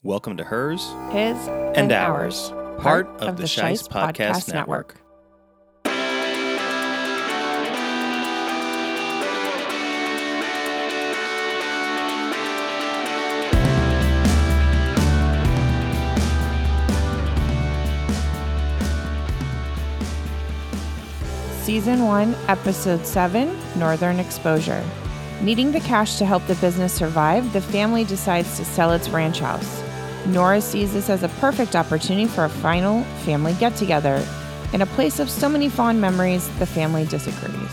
Welcome to Hers His and Ours, part of the Scheist Podcast Network. Season 1, Episode 7, Northern Exposure. Needing the cash to help the business survive, the family decides to sell its ranch house. Nora sees this as a perfect opportunity for a final family get-together. In a place of so many fond memories, the family disagrees.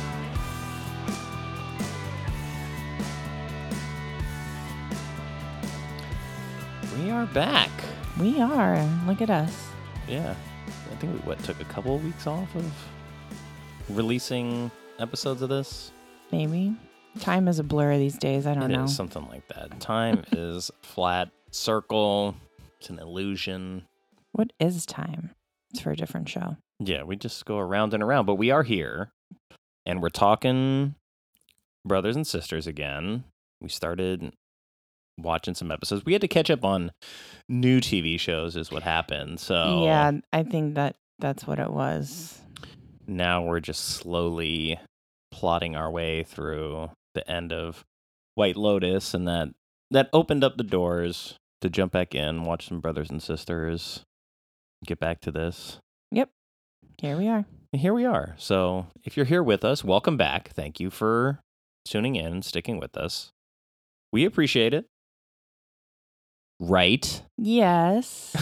We are back. We are. Look at us. Yeah. I think we took a couple of weeks off of releasing episodes of this. Maybe. Time is a blur these days. I don't know. It is something like that. Time is flat circle. It's an illusion. What is time? It's for a different show. Yeah, we just go around and around, but we are here and we're talking brothers and sisters again. We started watching some episodes. We had to catch up on new TV shows is what happened. So yeah, I think that's what it was. Now we're just slowly plotting our way through the end of White Lotus, and that opened up the doors to jump back in, watch some brothers and sisters, get back to this. Yep. Here we are. Here we are. So if you're here with us, welcome back. Thank you for tuning in and sticking with us. We appreciate it. Right? Yes.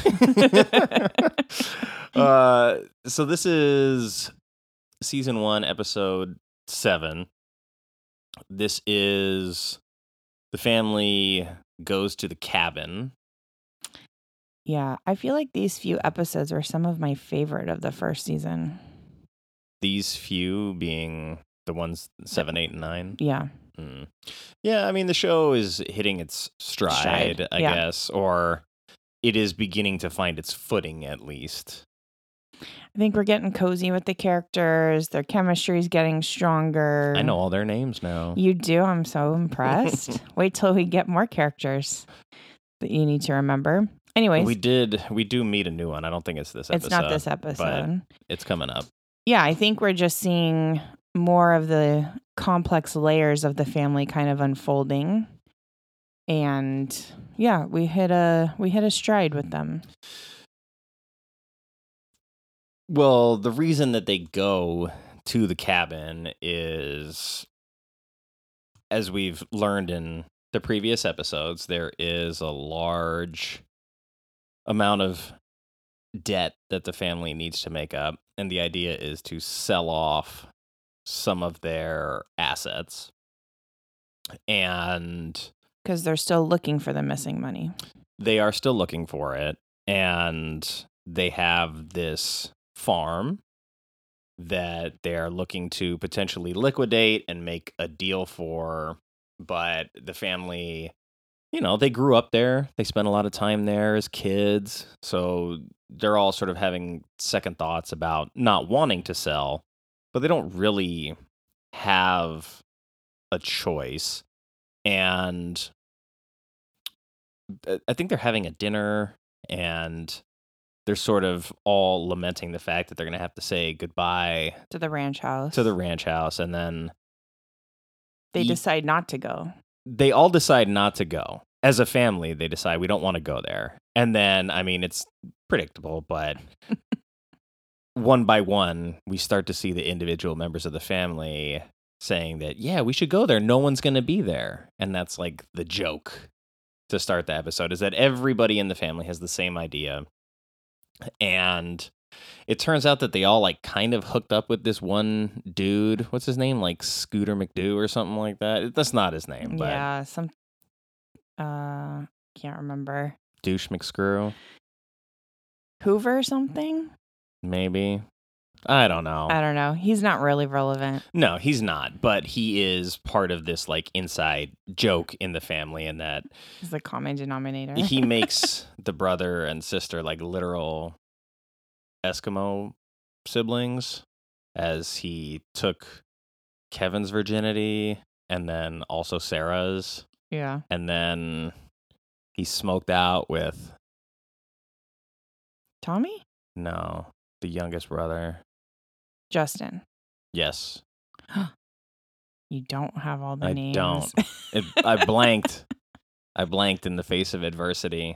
So this is Season 1, Episode 7. This is the family goes to the cabin. Yeah, I feel like these few episodes are some of my favorite of the first season. These few being the ones 7, 8, and 9? Yeah. Yeah, I mean, the show is hitting its stride, I guess, or it is beginning to find its footing, at least. I think we're getting cozy with the characters. Their chemistry is getting stronger. I know all their names now. You do? I'm so impressed. Wait till we get more characters that you need to remember. Anyways. We do meet a new one. I don't think it's this episode. It's not this episode. But it's coming up. Yeah, I think we're just seeing more of the complex layers of the family kind of unfolding. And yeah, we hit a stride with them. Well, the reason that they go to the cabin is, as we've learned in the previous episodes, there is a large amount of debt that the family needs to make up. And the idea is to sell off some of their assets. And because they're still looking for the missing money. They are still looking for it. And they have this farm that they're looking to potentially liquidate and make a deal for. But the family, they grew up there. They spent a lot of time there as kids. So they're all sort of having second thoughts about not wanting to sell, but they don't really have a choice. And I think they're having a dinner, and they're sort of all lamenting the fact that they're going to have to say goodbye to the ranch house. And then they decide not to go. They all decide not to go. As a family, they decide we don't want to go there. And then, I mean, it's predictable, but one by one, we start to see the individual members of the family saying that, yeah, we should go there. No one's going to be there. And that's like the joke to start the episode, is that everybody in the family has the same idea. And it turns out that they all like kind of hooked up with this one dude. What's his name? Like Scooter McDoo or something like that. That's not his name. But yeah, can't remember. Douche McScrew. Hoover or something? Maybe. I don't know. He's not really relevant. No, he's not. But he is part of this like inside joke in the family, in that he's the common denominator. He makes the brother and sister like literal Eskimo siblings, as he took Kevin's virginity and then also Sarah's. Yeah. And then He's smoked out with Tommy? the youngest brother. Justin. Yes. You don't have all the I names. don't. I blanked. I blanked in the face of adversity.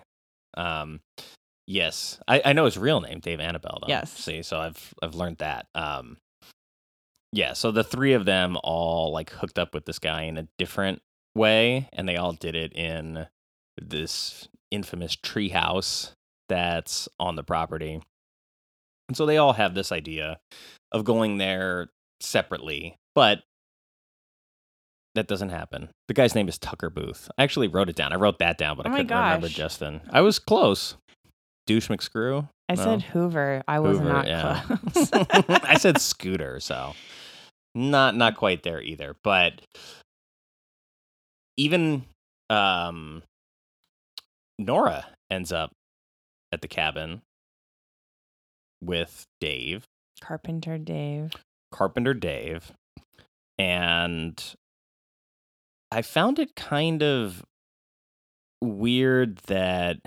Yes, I know his real name, Dave Annabelle. Though. Yes. See, so I've learned that. Yeah. So the three of them all like hooked up with this guy in a different way, and they all did it in this infamous treehouse that's on the property. And so they all have this idea of going there separately, but that doesn't happen. The guy's name is Tucker Booth. I actually wrote it down. I wrote that down, but Oh I my couldn't remember gosh. Justin. I was close. Douche McScrew. I No? said Hoover. I was Hoover, not yeah. close. I said Scooter, so not quite there either. But even Nora ends up at the cabin with Dave, Carpenter Dave. Carpenter Dave, and I found it kind of weird that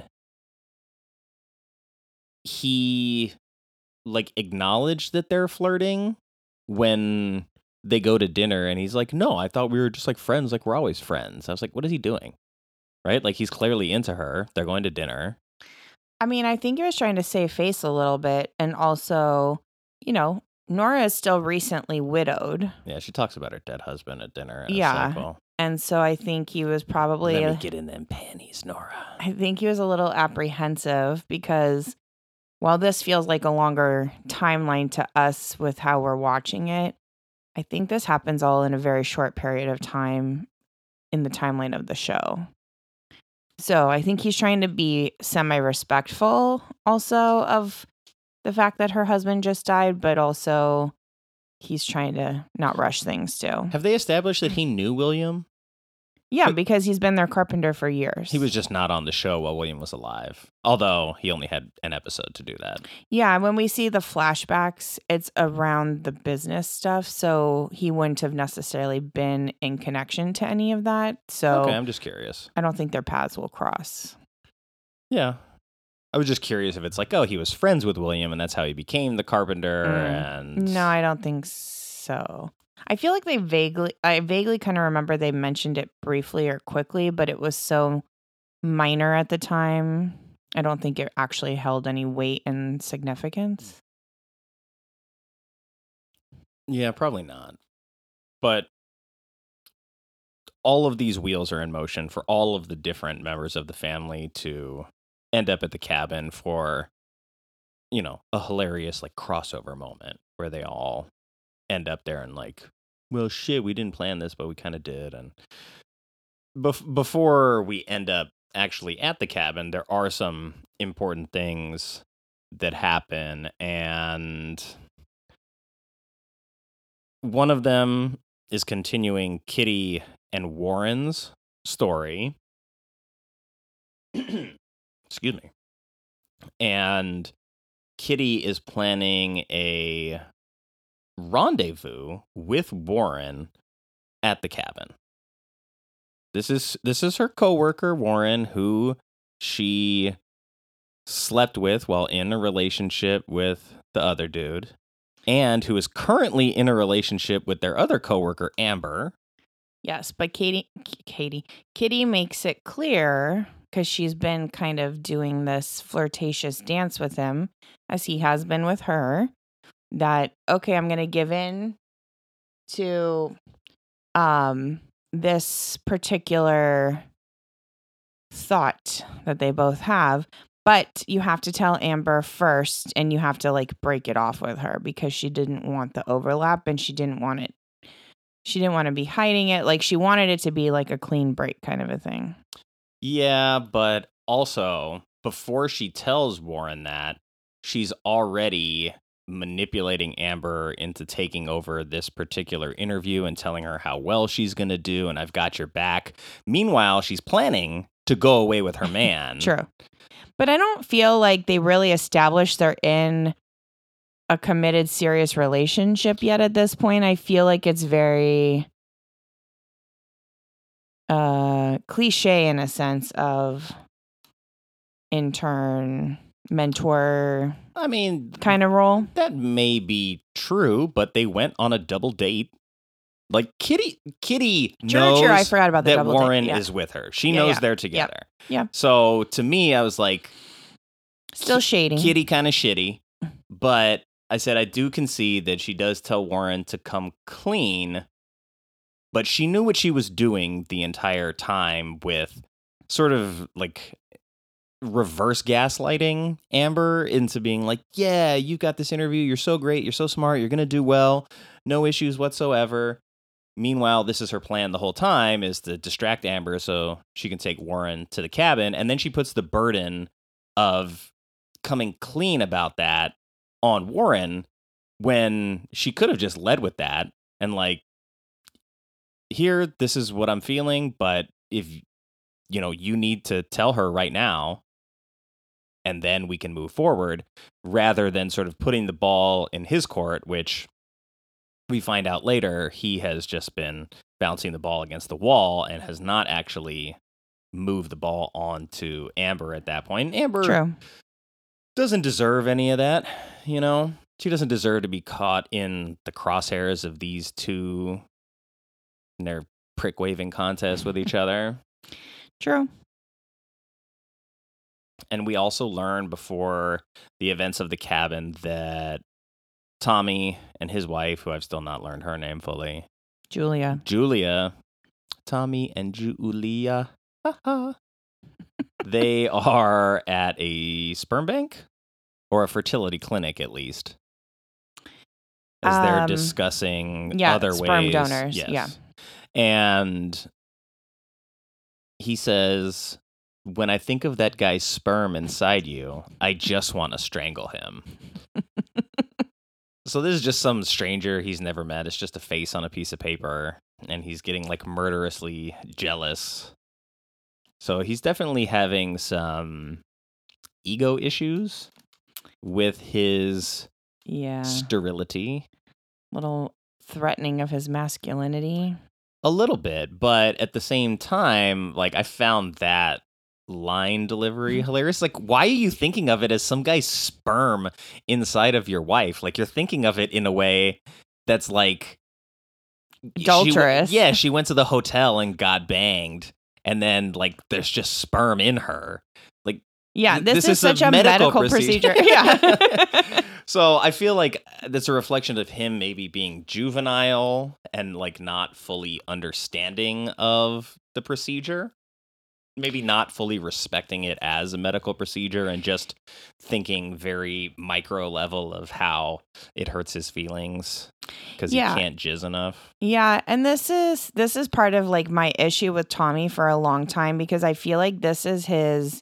he like acknowledged that they're flirting when they go to dinner, and he's like, no, I thought we were just like friends, like we're always friends. I was like, what is he doing? Right? Like he's clearly into her. They're going to dinner. I mean, I think he was trying to save face a little bit. And also, Nora is still recently widowed. Yeah, she talks about her dead husband at dinner. And Yeah. it's like, well, And so I think he was probably, let me get in them panties, Nora. I think he was a little apprehensive because while this feels like a longer timeline to us with how we're watching it, I think this happens all in a very short period of time in the timeline of the show. So I think he's trying to be semi-respectful also of the fact that her husband just died, but also he's trying to not rush things too. Have they established that he knew William? Yeah, because he's been their carpenter for years. He was just not on the show while William was alive. Although he only had an episode to do that. Yeah, when we see the flashbacks, it's around the business stuff. So he wouldn't have necessarily been in connection to any of that. So Okay, I'm just curious. I don't think their paths will cross. Yeah. I was just curious if it's like, oh, he was friends with William and that's how he became the carpenter. And No, I don't think so. I feel like I vaguely kind of remember they mentioned it briefly or quickly, but it was so minor at the time. I don't think it actually held any weight and significance. Yeah, probably not. But all of these wheels are in motion for all of the different members of the family to end up at the cabin for, a hilarious like crossover moment where they all end up there and like, well, shit, we didn't plan this, but we kind of did. And before we end up actually at the cabin, there are some important things that happen. And one of them is continuing Kitty and Warren's story. Excuse me. And Kitty is planning a rendezvous with Warren at the cabin. This is her coworker Warren, who she slept with while in a relationship with the other dude, and who is currently in a relationship with their other coworker Amber. Yes, but Kitty makes it clear, because she's been kind of doing this flirtatious dance with him, as he has been with her, that, okay, I'm going to give in to this particular thought that they both have, but you have to tell Amber first, and you have to like break it off with her, because she didn't want the overlap, and she didn't want to be hiding it. Like, she wanted it to be like a clean break kind of a thing. Yeah, but also, before she tells Warren that, she's already manipulating Amber into taking over this particular interview and telling her how well she's going to do, and I've got your back. Meanwhile, she's planning to go away with her man. True. But I don't feel like they really established they're in a committed, serious relationship yet at this point. I feel like it's very cliche in a sense of intern, mentor I mean, kind of role. that may be true, but they went on a double date. Like Kitty knows True. I forgot about the that double date. Warren Yeah. is with her. She Yeah, knows yeah. they're together. Yeah. So to me, I was like, Still shady. Kitty kind of shitty, but I said I do concede that she does tell Warren to come clean, but she knew what she was doing the entire time with sort of like reverse gaslighting Amber into being like, yeah, you got this interview. You're so great. You're so smart. You're going to do well. No issues whatsoever. Meanwhile, this is her plan the whole time, is to distract Amber so she can take Warren to the cabin. And then she puts the burden of coming clean about that on Warren when she could have just led with that and like, here, this is what I'm feeling, but if you need to tell her right now and then we can move forward, rather than sort of putting the ball in his court, which we find out later he has just been bouncing the ball against the wall and has not actually moved the ball on to Amber at that point. Amber True. doesn't deserve any of that, She doesn't deserve to be caught in the crosshairs of these two in their prick waving contest with each other. True. And we also learn before the events of the cabin that Tommy and his wife, who I've still not learned her name fully, Julia, Tommy and Julia, they are at a sperm bank or a fertility clinic, at least, as they're discussing other sperm ways. donors. Yes. Yeah. And he says, when I think of that guy's sperm inside you, I just want to strangle him. So this is just some stranger he's never met. It's just a face on a piece of paper, and he's getting like murderously jealous. So he's definitely having some ego issues with his sterility. Little threatening of his masculinity. A little bit, but at the same time, like, I found that line delivery hilarious. Like, why are you thinking of it as some guy's sperm inside of your wife? Like, you're thinking of it in a way that's like adulterous. She went to the hotel and got banged, and then like there's just sperm in her. Like, yeah, this is such a medical procedure. Yeah. So I feel like that's a reflection of him maybe being juvenile and like not fully understanding of the procedure. Maybe not fully respecting it as a medical procedure and just thinking very micro level of how it hurts his feelings because he can't jizz enough. Yeah, and this is part of like my issue with Tommy for a long time, because I feel like this is his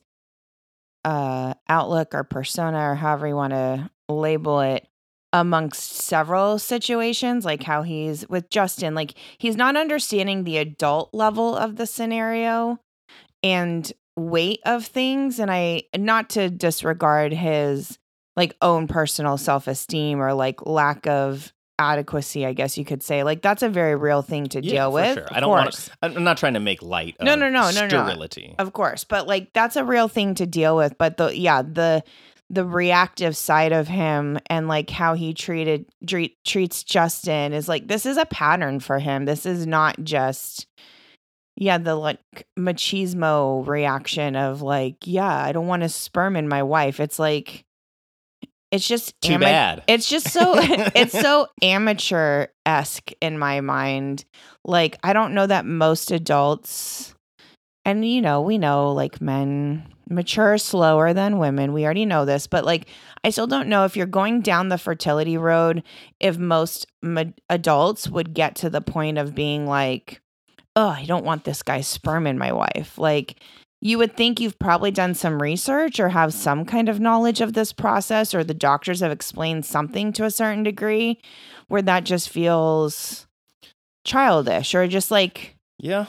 outlook or persona, or however you want to label it, amongst several situations, like how he's with Justin. Like, he's not understanding the adult level of the scenario and weight of things, and I, not to disregard his like own personal self-esteem or like lack of adequacy, I guess you could say. Like, that's a very real thing to deal with. Sure. I don't want to. I'm not trying to make light of sterility. Of course, but like that's a real thing to deal with. But the reactive side of him and like how he treats Justin is like, this is a pattern for him. This is not just the like machismo reaction of like, I don't want a sperm in my wife. It's like, it's just too bad. It's just so it's so amateur-esque in my mind. Like, I don't know that most adults, and we know like men mature slower than women. We already know this, but like, I still don't know if you're going down the fertility road, if most adults would get to the point of being like, oh, I don't want this guy's sperm in my wife. Like, you would think you've probably done some research or have some kind of knowledge of this process, or the doctors have explained something to a certain degree where that just feels childish or just like,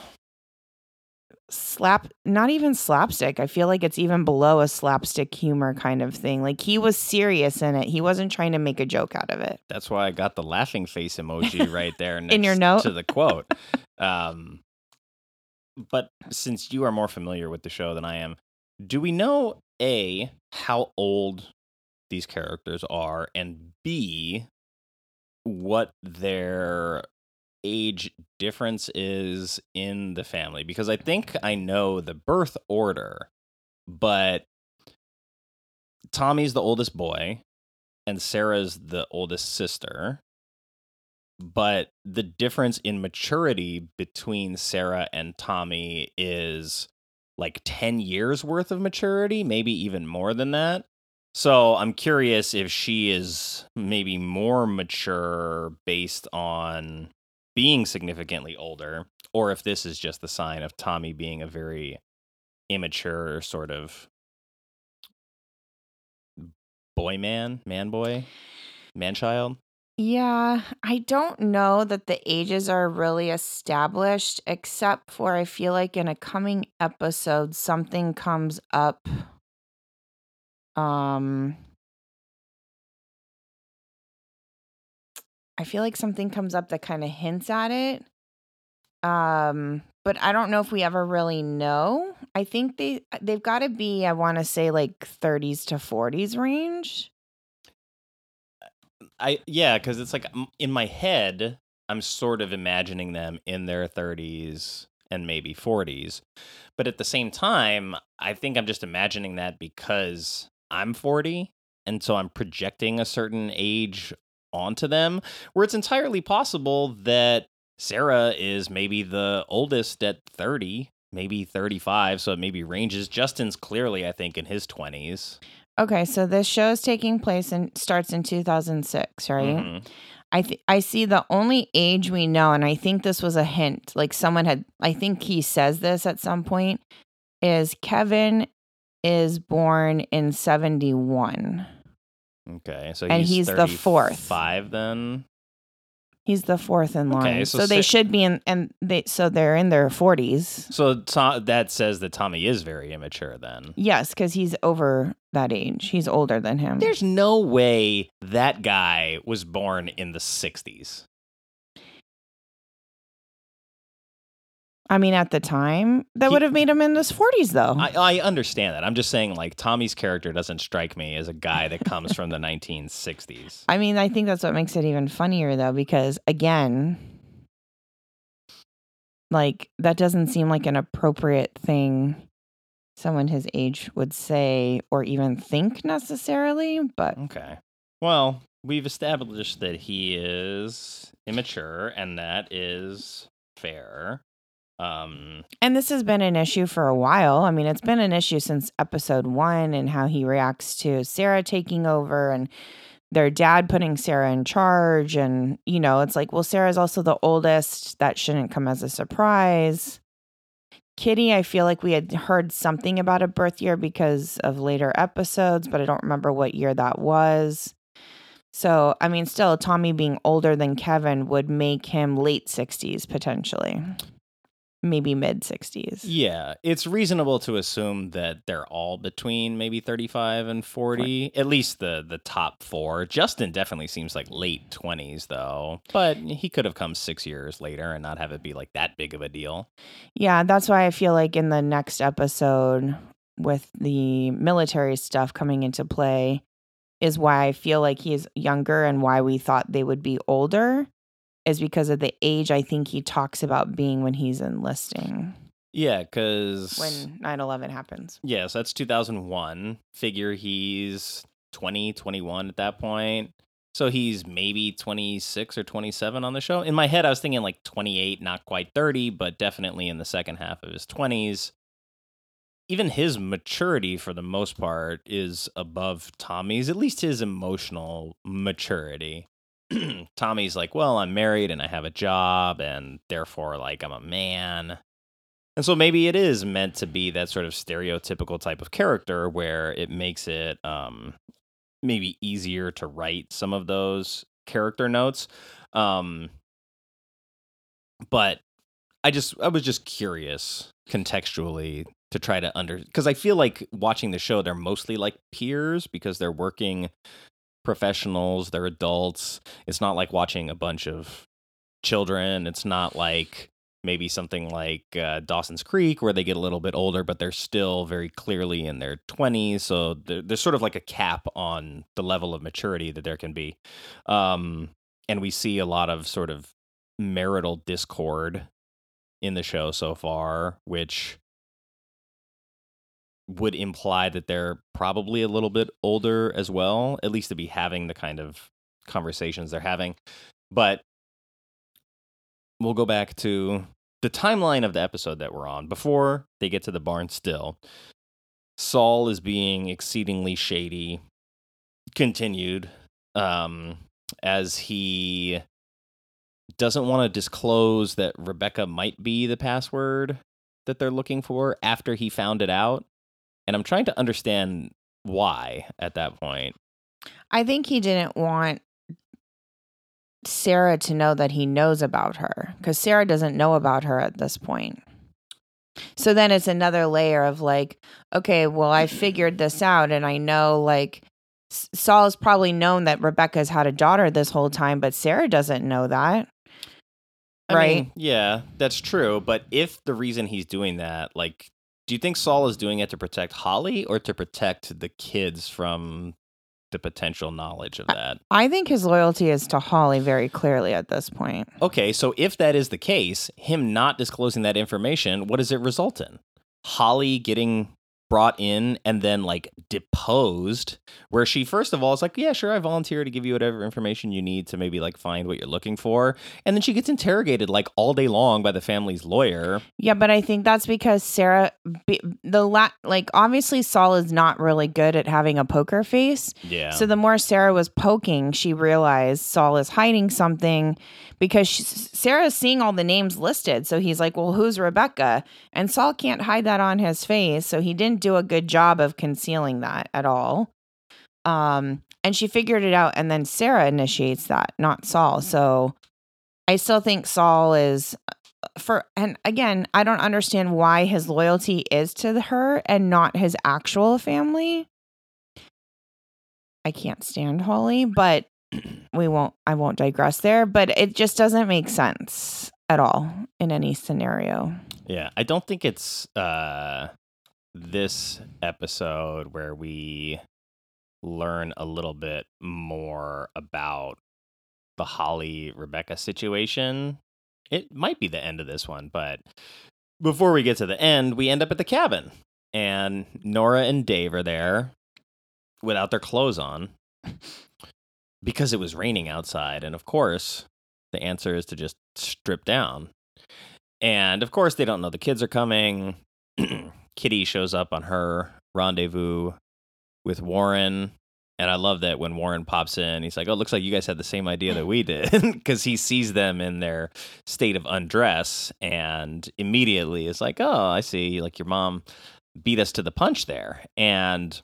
not even slapstick. I feel like it's even below a slapstick humor kind of thing. Like, he was serious in it. He wasn't trying to make a joke out of it. That's why I got the laughing face emoji right there next in your note to the quote. But since you are more familiar with the show than I am, Do we know, A, how old these characters are, and B, what their age difference is in the family? Because I think I know the birth order, but Tommy's the oldest boy and Sarah's the oldest sister. But the difference in maturity between Sarah and Tommy is like 10 years worth of maturity, maybe even more than that. So I'm curious if she is maybe more mature based on being significantly older, or if this is just the sign of Tommy being a very immature sort of man boy, man child. Yeah, I don't know that the ages are really established, except for I feel like in a coming episode, something comes up. I feel like something comes up that kind of hints at it. But I don't know if we ever really know. I think they've got to be, I want to say, like 30s to 40s range. Because it's like in my head, I'm sort of imagining them in their 30s and maybe 40s. But at the same time, I think I'm just imagining that because I'm 40. And so I'm projecting a certain age onto them, where it's entirely possible that Sarah is maybe the oldest at 30, maybe 35. So it maybe ranges. Justin's clearly, I think, in his 20s. Okay, so this show is taking place and starts in 2006, right? Mm-hmm. I see the only age we know, and I think this was a hint, like someone had, I think he says this at some point, is Kevin is born in 71. Okay, so and he's the fourth. 5 then? He's the fourth in line. Okay, so they should be so they're in their 40s. So that says that Tommy is very immature then. Yes, because he's over that age. He's older than him. There's no way that guy was born in the 60s. I mean, at the time, that would have made him in his 40s, though. I understand that. I'm just saying, like, Tommy's character doesn't strike me as a guy that comes from the 1960s. I mean, I think that's what makes it even funnier, though, because, again, like, that doesn't seem like an appropriate thing someone his age would say or even think necessarily, but... Okay. Well, we've established that he is immature, and that is fair. And this has been an issue for a while. I mean, it's been an issue since episode 1 and how he reacts to Sarah taking over and their dad putting Sarah in charge. And, you know, it's like, well, Sarah's also the oldest. That shouldn't come as a surprise. Kitty, I feel like we had heard something about a birth year because of later episodes, but I don't remember what year that was. So, I mean, still, Tommy being older than Kevin would make him late 60s potentially. Maybe mid 60s. Yeah, it's reasonable to assume that they're all between maybe 35 and 40, at least the top 4. Justin definitely seems like late 20s, though, but he could have come 6 years later and not have it be like that big of a deal. Yeah, that's why I feel like in the next episode with the military stuff coming into play is why I feel like he's younger and why we thought they would be older. Is because of the age I think he talks about being when he's enlisting. Yeah, because... when 9/11 happens. Yes, that's 2001. Figure he's 20, 21 at that point. So he's maybe 26 or 27 on the show. In my head, I was thinking like 28, not quite 30, but definitely in the second half of his 20s. Even his maturity, for the most part, is above Tommy's, at least his emotional maturity. Tommy's like, well, I'm married and I have a job and therefore, like, I'm a man. And so maybe it is meant to be that sort of stereotypical type of character where it makes it maybe easier to write some of those character notes. But I was just curious contextually to try to because I feel like watching the show, they're mostly like peers because they're working professionals, they're adults. It's not like watching a bunch of children. It's not like maybe something like Dawson's Creek, where they get a little bit older, but they're still very clearly in their 20s. So there's sort of like a cap on the level of maturity that there can be. And we see a lot of sort of marital discord in the show so far, which would imply that they're probably a little bit older as well, at least to be having the kind of conversations they're having. But we'll go back to the timeline of the episode that we're on. Before they get to the barn still, Saul is being exceedingly shady, continued, as he doesn't want to disclose that Rebecca might be the password that they're looking for after he found it out. And I'm trying to understand why at that point. I think he didn't want Sarah to know that he knows about her, because Sarah doesn't know about her at this point. So then it's another layer of like, okay, well, I figured this out, and I know like Saul has probably known that Rebecca's had a daughter this whole time, but Sarah doesn't know that. Right? I mean, yeah, that's true. But if the reason he's doing that, like, do you think Saul is doing it to protect Holly or to protect the kids from the potential knowledge of that? I think his loyalty is to Holly very clearly at this point. Okay, so if that is the case, him not disclosing that information, what does it result in? Holly getting brought in and then like deposed, where she first of all is like, yeah, sure, I volunteer to give you whatever information you need to maybe like find what you're looking for, and then she gets interrogated like all day long by the family's lawyer. Yeah, but I think that's because Sarah, like obviously Saul is not really good at having a poker face. Yeah. So the more Sarah was poking, she realized Saul is hiding something, because Sarah's seeing all the names listed. So he's like, well, who's Rebecca? And Saul can't hide that on his face. So he didn't do a good job of concealing that at all. And she figured it out. And then Sarah initiates that, not Saul. So I still think Saul is and again, I don't understand why his loyalty is to her and not his actual family. I can't stand Holly, but I won't digress there, but it just doesn't make sense at all in any scenario. Yeah, I don't think it's this episode where we learn a little bit more about the Holly Rebecca situation. It might be the end of this one, but before we get to the end, we end up at the cabin, and Nora and Dave are there without their clothes on because it was raining outside. And of course, the answer is to just strip down. And of course, they don't know the kids are coming. Kitty shows up on her rendezvous with Warren. And I love that when Warren pops in, he's like, oh, it looks like you guys had the same idea that we did, because he sees them in their state of undress and immediately is like, oh, I see, like your mom beat us to the punch there. And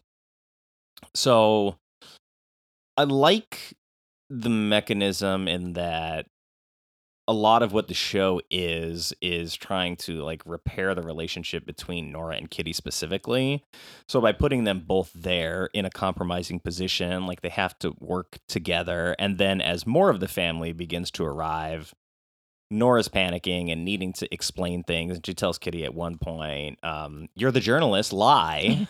so I like the mechanism in that a lot of what the show is trying to like repair the relationship between Nora and Kitty specifically. So by putting them both there in a compromising position, like they have to work together. And then as more of the family begins to arrive, Nora's panicking and needing to explain things. And she tells Kitty at one point, you're the journalist, lie.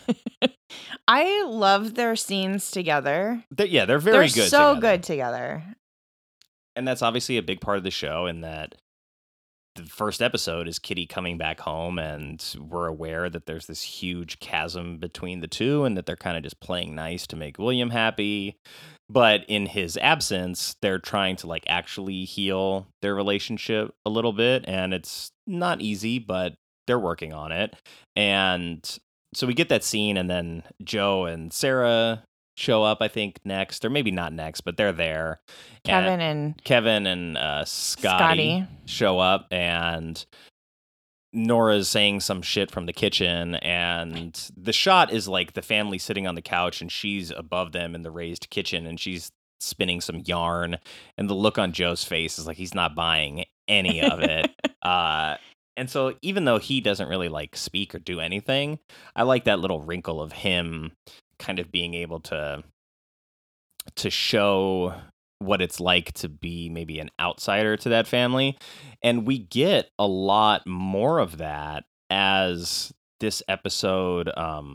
I love their scenes together. They're very They're good so together. good together. And that's obviously a big part of the show, in that the first episode is Kitty coming back home, and we're aware that there's this huge chasm between the two and that they're kind of just playing nice to make William happy. But in his absence, they're trying to like actually heal their relationship a little bit. And it's not easy, but they're working on it. And so we get that scene, and then Joe and Sarah show up, I think, next, or maybe not next, but they're there. Kevin and Scotty show up, and Nora's saying some shit from the kitchen, and the shot is like the family sitting on the couch, and she's above them in the raised kitchen, and she's spinning some yarn, and the look on Joe's face is like he's not buying any of it. And so even though he doesn't really like speak or do anything, I like that little wrinkle of him kind of being able to show what it's like to be maybe an outsider to that family. And we get a lot more of that as this episode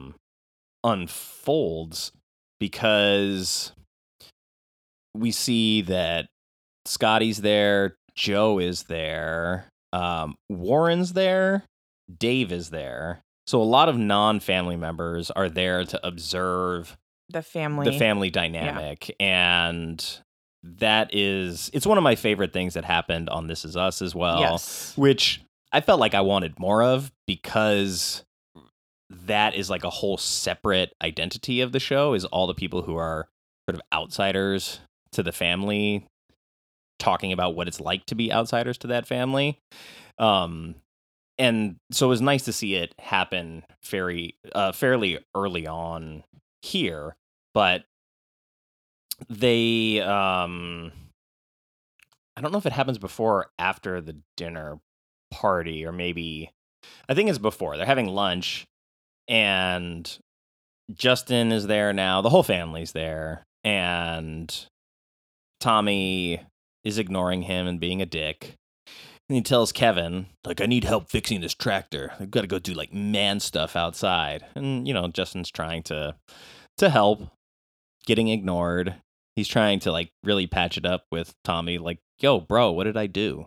unfolds, because we see that Scotty's there, Joe is there, Warren's there, Dave is there. So a lot of non-family members are there to observe the family dynamic. Yeah. And it's one of my favorite things that happened on This Is Us as well, yes. Which I felt like I wanted more of, because that is like a whole separate identity of the show, is all the people who are sort of outsiders to the family talking about what it's like to be outsiders to that family. And so it was nice to see it happen fairly early on here, but they, I don't know if it happens before or after the dinner party, or maybe, I think it's before. They're having lunch, and Justin is there now. The whole family's there, and Tommy is ignoring him and being a dick. And he tells Kevin, like, I need help fixing this tractor. I've got to go do like man stuff outside. And, Justin's trying to help, getting ignored. He's trying to like really patch it up with Tommy, like, yo, bro, what did I do?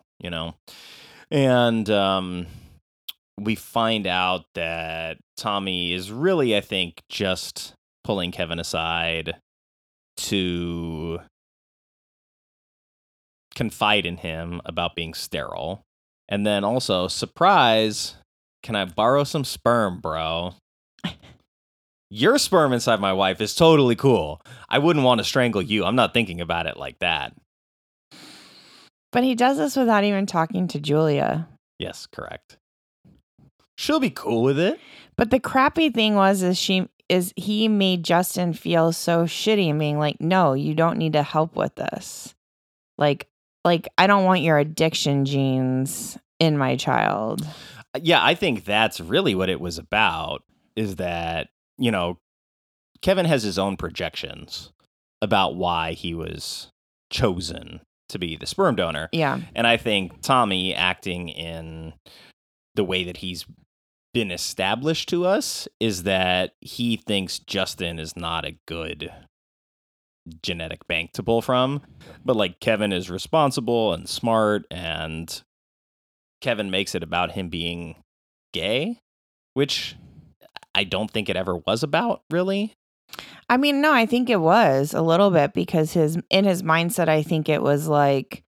And we find out that Tommy is really, I think, just pulling Kevin aside to confide in him about being sterile. And then also, surprise, can I borrow some sperm, bro? Your sperm inside my wife is totally cool. I wouldn't want to strangle you. I'm not thinking about it like that. But he does this without even talking to Julia. Yes, correct. She'll be cool with it. But the crappy thing is he made Justin feel so shitty and being like, no, you don't need to help with this. Like, I don't want your addiction genes in my child. Yeah, I think that's really what it was about, is that, Kevin has his own projections about why he was chosen to be the sperm donor. Yeah. And I think Tommy, acting in the way that he's been established to us, is that he thinks Justin is not a good genetic bank to pull from, but like Kevin is responsible and smart, and Kevin makes it about him being gay, which I don't think it ever was about, really. I mean, no, I think it was a little bit, because in his mindset, I think it was like,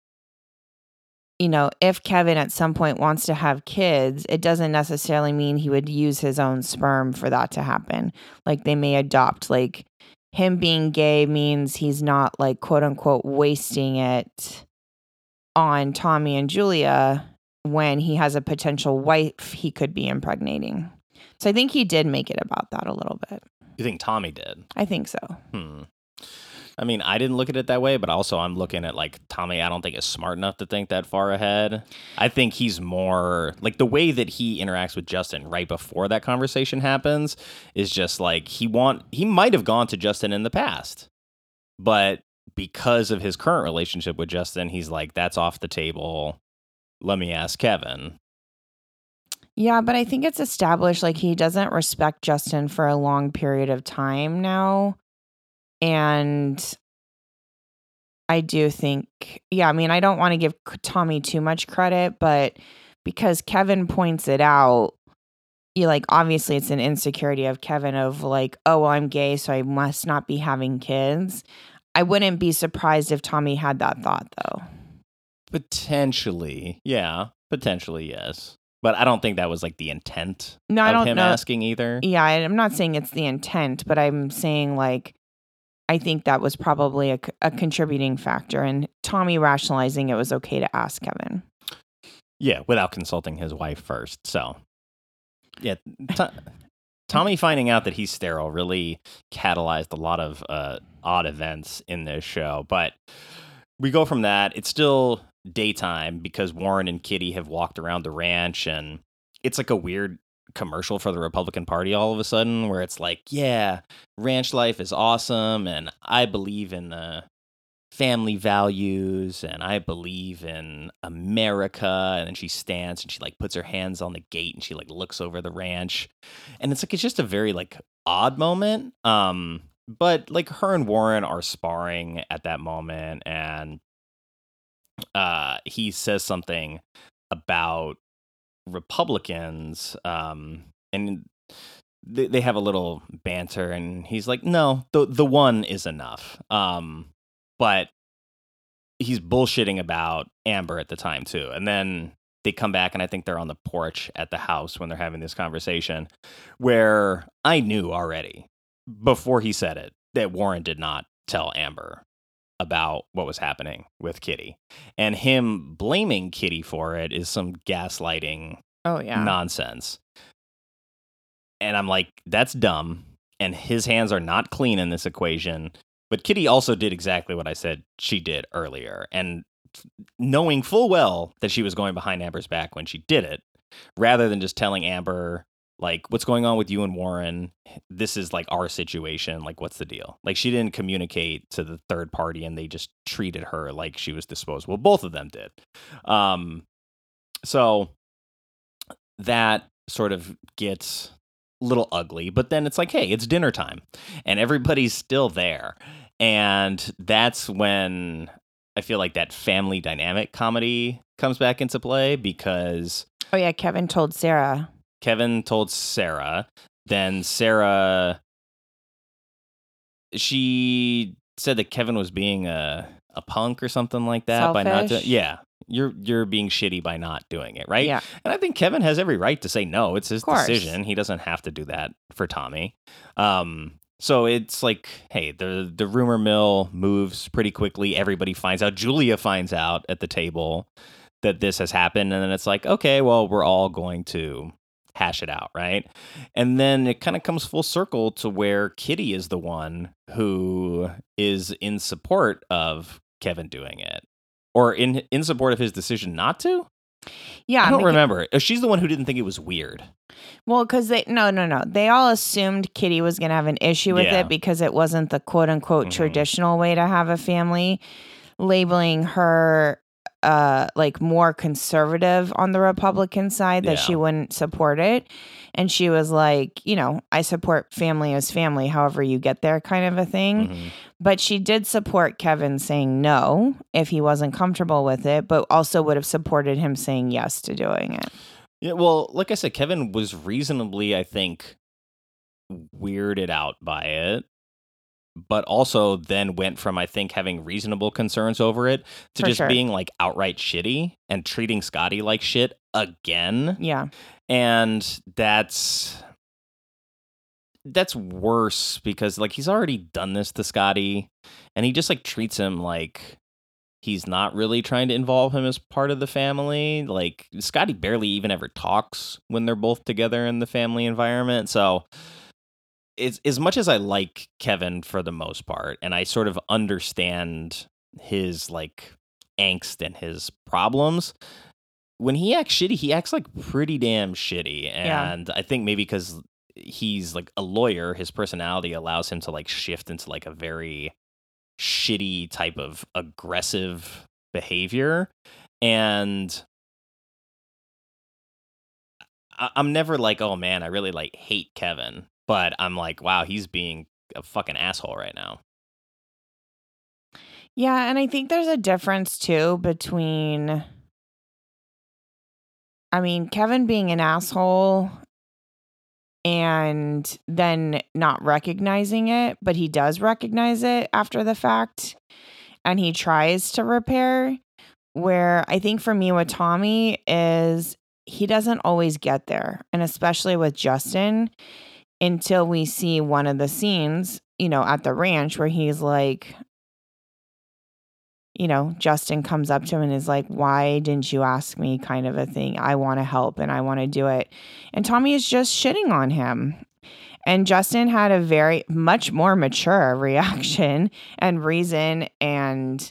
if Kevin at some point wants to have kids, it doesn't necessarily mean he would use his own sperm for that to happen. Like, they may adopt, like, him being gay means he's not, like, quote unquote wasting it on Tommy and Julia when he has a potential wife he could be impregnating. So I think he did make it about that a little bit. You think Tommy did? I think so. I mean, I didn't look at it that way, but also I'm looking at like Tommy, I don't think is smart enough to think that far ahead. I think he's more like, the way that he interacts with Justin right before that conversation happens is just like, he might have gone to Justin in the past, but because of his current relationship with Justin, he's like, that's off the table. Let me ask Kevin. Yeah, but I think it's established like he doesn't respect Justin for a long period of time now. And I do think, I mean, I don't want to give Tommy too much credit, but because Kevin points it out, obviously it's an insecurity of Kevin of like, oh, well, I'm gay, so I must not be having kids. I wouldn't be surprised if Tommy had that thought, though. Potentially. Yeah. Potentially, yes. But I don't think that was like the intent of him asking either. Yeah, I'm not saying it's the intent, but I'm saying like, I think that was probably a contributing factor, and Tommy rationalizing it was okay to ask Kevin. Yeah, without consulting his wife first. So, yeah, Tommy finding out that he's sterile really catalyzed a lot of odd events in this show. But we go from that. It's still daytime because Warren and Kitty have walked around the ranch, and it's like a weird commercial for the Republican Party all of a sudden, where it's like, yeah, ranch life is awesome, and I believe in the family values and I believe in America. And then she stands and she like puts her hands on the gate and she like looks over the ranch. And it's just a very like odd moment. But like her and Warren are sparring at that moment, and he says something about Republicans, and they have a little banter, and he's like, no, the one is enough. But he's bullshitting about Amber at the time too. And then they come back, and I think they're on the porch at the house when they're having this conversation, where I knew already before he said it that Warren did not tell Amber about what was happening with Kitty. And him blaming Kitty for it is some gaslighting nonsense. And I'm like, that's dumb. And his hands are not clean in this equation. But Kitty also did exactly what I said she did earlier. And knowing full well that she was going behind Amber's back when she did it, rather than just telling Amber, like, what's going on with you and Warren? This is like our situation. Like, what's the deal? Like, she didn't communicate to the third party, and they just treated her like she was disposable. Both of them did. So that sort of gets a little ugly, but then it's like, hey, it's dinner time and everybody's still there. And that's when I feel like that family dynamic comedy comes back into play, because Kevin told Sarah. Then Sarah, she said that Kevin was being a punk or something like that. Selfish. By not doing, you're being shitty by not doing it, right? Yeah. And I think Kevin has every right to say no. It's his decision. He doesn't have to do that for Tommy. So it's like, hey, the rumor mill moves pretty quickly. Everybody finds out. Julia finds out at the table that this has happened, and then it's like, okay, well, we're all going to hash it out, right? And then it kind of comes full circle to where Kitty is the one who is in support of Kevin doing it, or in support of his decision not to. Yeah, I don't remember. She's the one who didn't think it was weird. Well, because no. They all assumed Kitty was going to have an issue with it because it wasn't the quote unquote traditional way to have a family, labeling her like more conservative on the Republican side, that she wouldn't support it. And she was like, I support family as family, however you get there, kind of a thing. But she did support Kevin saying no if he wasn't comfortable with it, but also would have supported him saying yes to doing it. Yeah, well, like I said, Kevin was reasonably, I think, weirded out by it, but also then went from, I think, having reasonable concerns over it to just being like outright shitty and treating Scotty like shit again. Yeah. And that's worse, because like he's already done this to Scotty, and he just like treats him like he's not really trying to involve him as part of the family. Like, Scotty barely even ever talks when they're both together in the family environment. So it's, as much as I like Kevin for the most part, and I sort of understand his like angst and his problems, when he acts shitty, he acts like pretty damn shitty. And I think maybe because he's like a lawyer, his personality allows him to like shift into like a very shitty type of aggressive behavior. And I'm never like, oh man, I really like hate Kevin, but I'm like, wow, he's being a fucking asshole right now. Yeah, and I think there's a difference too between, I mean, Kevin being an asshole and then not recognizing it, but he does recognize it after the fact, and he tries to repair. Where I think for me with Tommy is he doesn't always get there, and especially with Justin, until we see one of the scenes, at the ranch where he's like, Justin comes up to him and is like, why didn't you ask me, kind of a thing. I want to help and I want to do it. And Tommy is just shitting on him. And Justin had a very much more mature reaction and reason and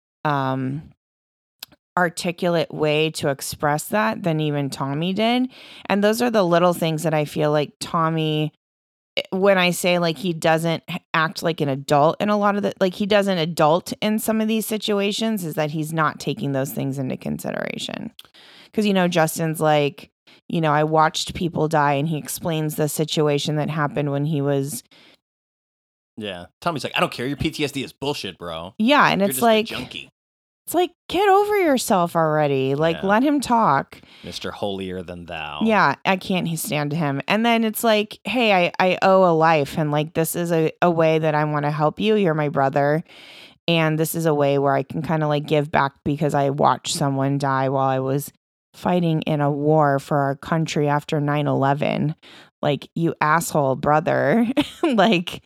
articulate way to express that than even Tommy did. And those are the little things that I feel like Tommy when I say like he doesn't act like an adult in a lot of like he doesn't adult in some of these situations, is that he's not taking those things into consideration. Because, Justin's like, I watched people die, and he explains the situation that happened when he was. Yeah. Tommy's like, I don't care. Your PTSD is bullshit, bro. Yeah. And You're it's just like, a junkie. It's like, get over yourself already. Like, let him talk. Mr. Holier Than Thou. Yeah, I can't stand him. And then it's like, hey, I owe a life. And like, this is a way that I want to help you. You're my brother. And this is a way where I can kind of like give back because I watched someone die while I was fighting in a war for our country after 9/11. Like, you asshole brother. Like,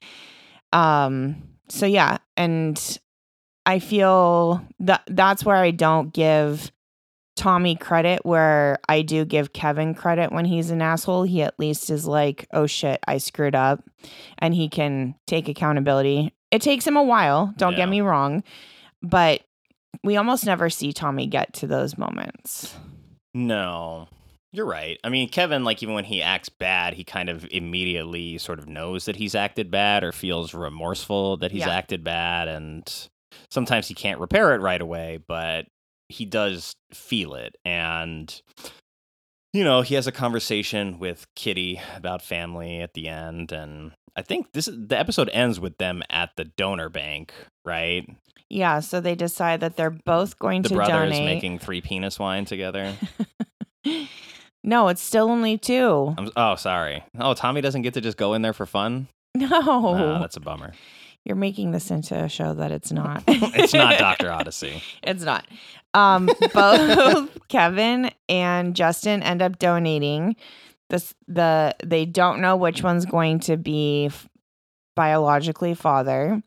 so yeah. And I feel that's where I don't give Tommy credit, where I do give Kevin credit when he's an asshole. He at least is like, oh shit, I screwed up, and he can take accountability. It takes him a while, don't get me wrong, but we almost never see Tommy get to those moments. No, you're right. I mean, Kevin, like, even when he acts bad, he kind of immediately sort of knows that he's acted bad or feels remorseful that he's acted bad, and sometimes he can't repair it right away, but he does feel it. And, he has a conversation with Kitty about family at the end. And I think the episode ends with them at the donor bank, right? Yeah, so they decide that they're both going to donate. The brother is making 3 penis wine together. No, it's still only 2. Oh, sorry. Oh, Tommy doesn't get to just go in there for fun? No. That's a bummer. You're making this into a show that it's not. It's not Dr. Odyssey. It's not. Both Kevin and Justin end up donating. They don't know which one's going to be biologically father.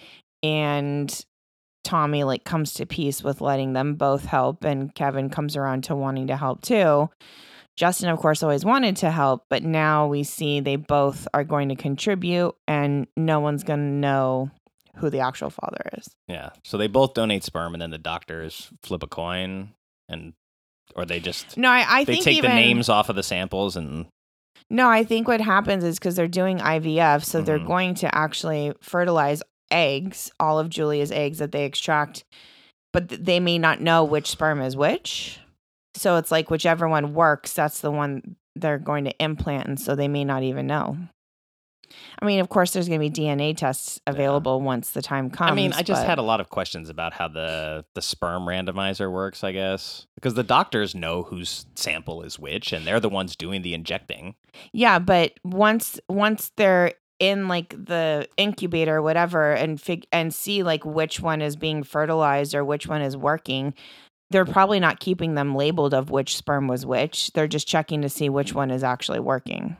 And Tommy like comes to peace with letting them both help, and Kevin comes around to wanting to help too. Justin, of course, always wanted to help, but now we see they both are going to contribute, and no one's going to know who the actual father is. Yeah. So they both donate sperm, and then the doctors flip a coin, or they just I think they take the names off of the samples and. No, I think what happens is because they're doing IVF, so they're going to actually fertilize eggs, all of Julia's eggs that they extract, but they may not know which sperm is which. So it's like whichever one works, that's the one they're going to implant, and so they may not even know. I mean, of course, there's going to be DNA tests available once the time comes. I mean, I just had a lot of questions about how the sperm randomizer works, I guess, because the doctors know whose sample is which, and they're the ones doing the injecting. Yeah, but once they're in like the incubator or whatever and see like which one is being fertilized or which one is working, they're probably not keeping them labeled of which sperm was which. They're just checking to see which one is actually working.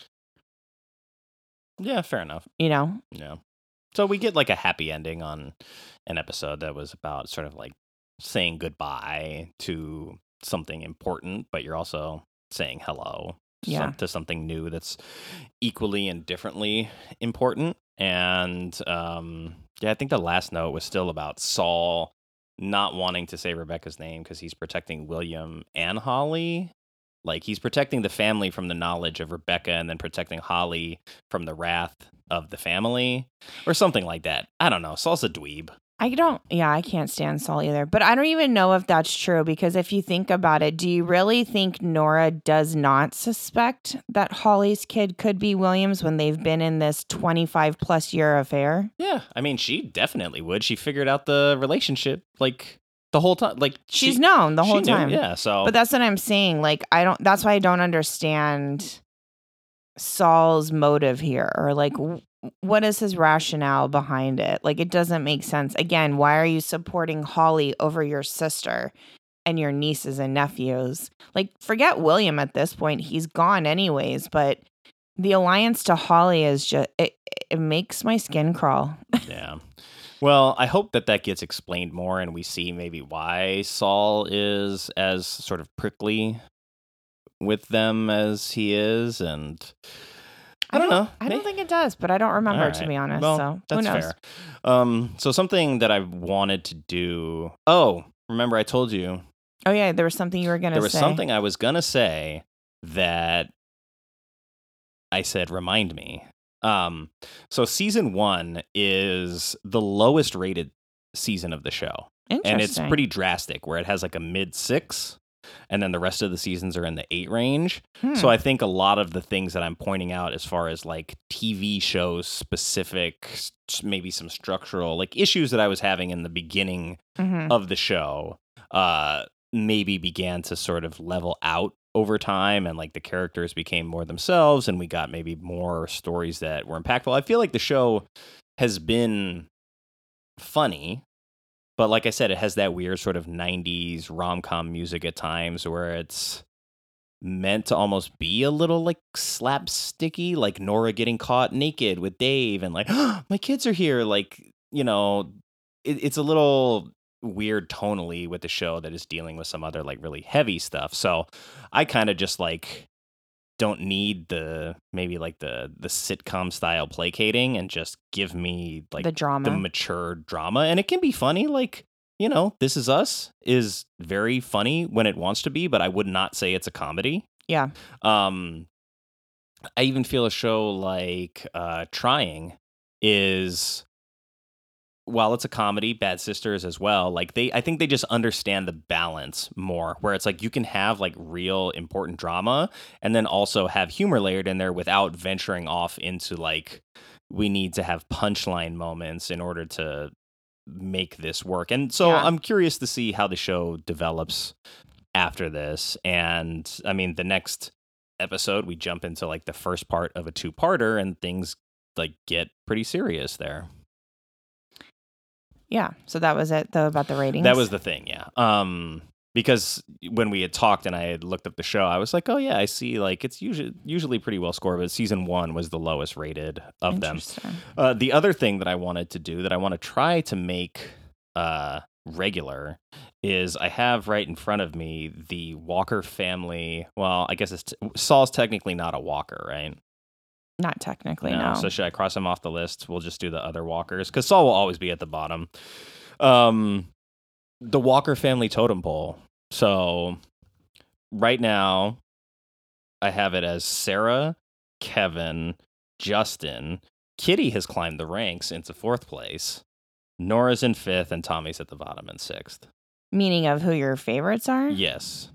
Yeah, fair enough. Yeah. So we get like a happy ending on an episode that was about sort of like saying goodbye to something important, but you're also saying hello to something new that's equally and differently important. And I think the last note was still about Saul not wanting to say Rebecca's name because he's protecting William and Holly. Like, he's protecting the family from the knowledge of Rebecca and then protecting Holly from the wrath of the family or something like that. I don't know. Saul's a dweeb. I can't stand Saul either. But I don't even know if that's true, because if you think about it, do you really think Nora does not suspect that Holly's kid could be William's when they've been in this 25 plus year affair? Yeah. I mean, she definitely would. She figured out the relationship like the whole time. Like, she's known the whole time. Yeah. So, but that's what I'm saying. Like, that's why I don't understand Saul's motive here, or like, what is his rationale behind it? Like, it doesn't make sense. Again, why are you supporting Holly over your sister and your nieces and nephews? Like, forget William at this point. He's gone anyways, but the alliance to Holly is just, it makes my skin crawl. Yeah. Well, I hope that gets explained more and we see maybe why Saul is as sort of prickly with them as he is. And I don't know. I don't think it does, but I don't remember, to be honest. Well, so that's who knows? Fair. So something that I wanted to do. Oh, remember I told you. Oh, yeah. There was something you were going to say. There was something I was going to say that I said, remind me. So season 1 is the lowest rated season of the show. And it's pretty drastic, where it has like a mid 6, and then the rest of the seasons are in the 8 range. So I think a lot of the things that I'm pointing out as far as like TV shows specific, maybe some structural like issues that I was having in the beginning of the show, maybe began to sort of level out over time, and like the characters became more themselves, and we got maybe more stories that were impactful. I feel like the show has been funny, but like I said, it has that weird sort of 90s rom-com music at times where it's meant to almost be a little like slapsticky, like Nora getting caught naked with Dave and like, oh, my kids are here. Like, you know, it's a little weird tonally with the show that is dealing with some other like really heavy stuff. So I kind of just like don't need the maybe like the sitcom style placating, and just give me like the drama, the mature drama. And it can be funny, like, you know, This Is Us is very funny when it wants to be, but I would not say it's a comedy. Yeah. I even feel a show like Trying is, while it's a comedy, Bad Sisters as well, like I think they just understand the balance more, where it's like you can have like real important drama and then also have humor layered in there without venturing off into like, we need to have punchline moments in order to make this work. And so I'm curious to see how the show develops after this. And I mean, the next episode, we jump into like the first part of a 2-parter, and things like get pretty serious there. Yeah. So that was it, though, about the ratings? That was the thing, yeah. Because when we had talked and I had looked up the show, I was like, oh, yeah, I see. Like, it's usually pretty well scored, but season 1 was the lowest rated of them. The other thing that I wanted to do, that I want to try to make regular, is I have right in front of me the Walker family. Well, I guess Saul's technically not a Walker, right? Not technically, no. So should I cross him off the list? We'll just do the other Walkers, because Saul will always be at the bottom. The Walker family totem pole. So right now, I have it as Sarah, Kevin, Justin. Kitty has climbed the ranks into 4th place. Nora's in 5th, and Tommy's at the bottom in 6th. Meaning of who your favorites are? Yes.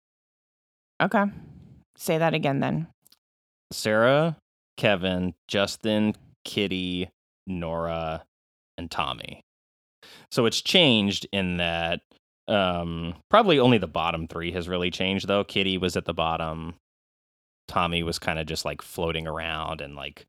Okay. Say that again, then. Sarah, Kevin, Justin, Kitty, Nora, and Tommy. So it's changed in that probably only the bottom 3 has really changed, though. Kitty was at the bottom. Tommy was kind of just like floating around, and like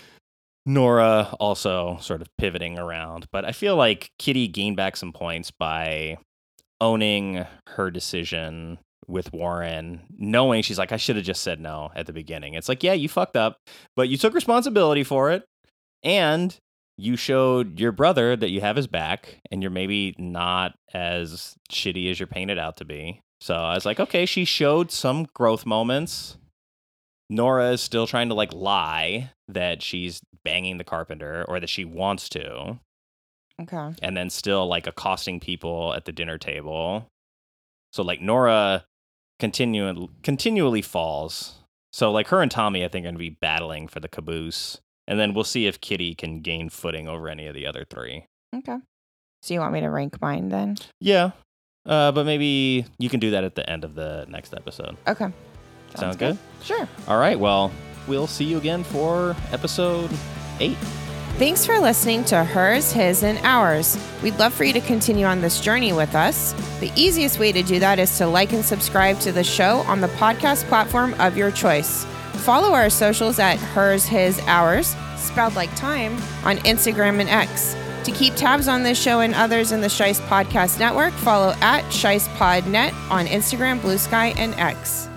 Nora also sort of pivoting around. But I feel like Kitty gained back some points by owning her decision with Warren, knowing she's like, I should have just said no at the beginning. It's like, yeah, you fucked up, but you took responsibility for it, and you showed your brother that you have his back, and you're maybe not as shitty as you're painted out to be. So I was like, okay, she showed some growth moments. Nora is still trying to like lie that she's banging the carpenter, or that she wants to. Okay. And then still like accosting people at the dinner table. So like Nora continually falls. So like her and Tommy, I think, are going to be battling for the caboose. And then we'll see if Kitty can gain footing over any of the other 3. Okay. So you want me to rank mine then? Yeah. But maybe you can do that at the end of the next episode. Okay. Sound good? Sure. All right. Well, we'll see you again for episode 8. Thanks for listening to Hers, His, and Ours. We'd love for you to continue on this journey with us. The easiest way to do that is to like and subscribe to the show on the podcast platform of your choice. Follow our socials at Hers, His, Ours, spelled like time, on Instagram and X. To keep tabs on this show and others in the Shice Podcast Network, follow at ShicePodNet on Instagram, Blue Sky, and X.